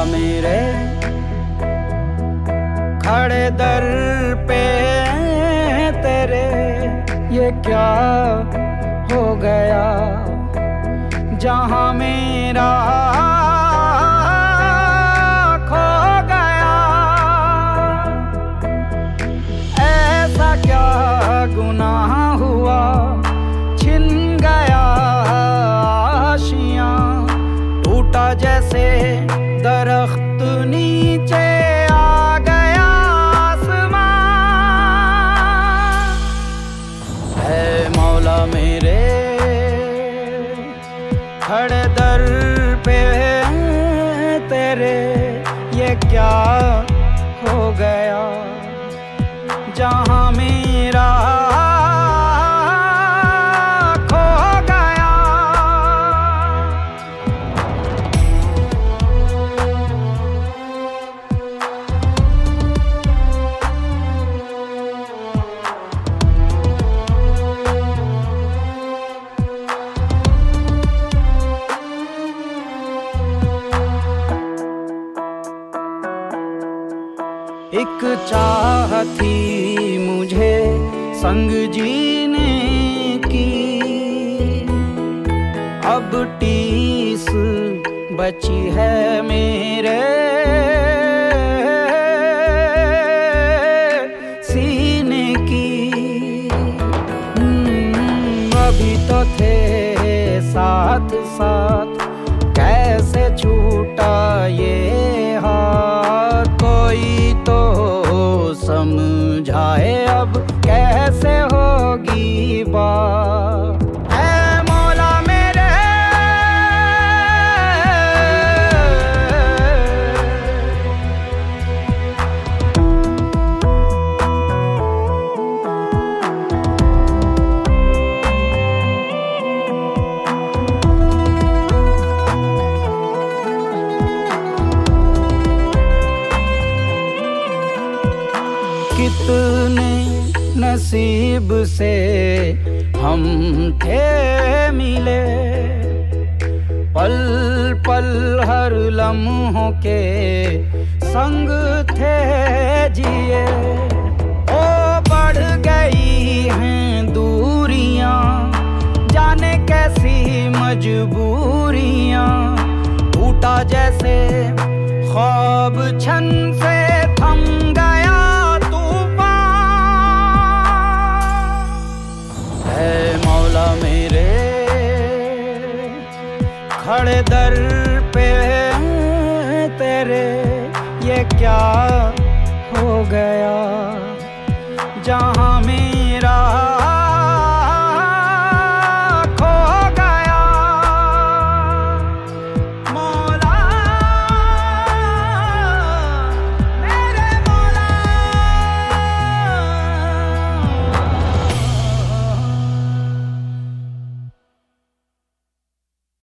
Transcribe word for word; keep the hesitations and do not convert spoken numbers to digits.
मेरे खड़े दर पे तेरे ये क्या हो गया, जहां मेरा खो गया। ऐसा क्या गुनाह हुआ, छिन गया आशियां, टूटा जैसे दरख्त नीचे आ गया आसमां। है मौला मेरे खड़े दर पे तेरे ये क्या हो गया, जहां मेरा खो गया। एक चाह थी मुझे संग जीने की, अब टीस बची है मेरे सीने की। अभी तो थे साथ साथ, कैसे छूटा ये हाथ, कोई तो समझाए अब कैसे होगी बात। ऐ मौला मेरे कितने नसीब से हम थे मिले, पल पल हर लम्हों के संग थे जिए। ओ बढ़ गई हैं दूरियां, जाने कैसी मजबूरियां, टूटा जैसे ख्वाब छन से थम गया मेरे खड़े दर पे तेरे ये क्या हो गया, जहां मेरा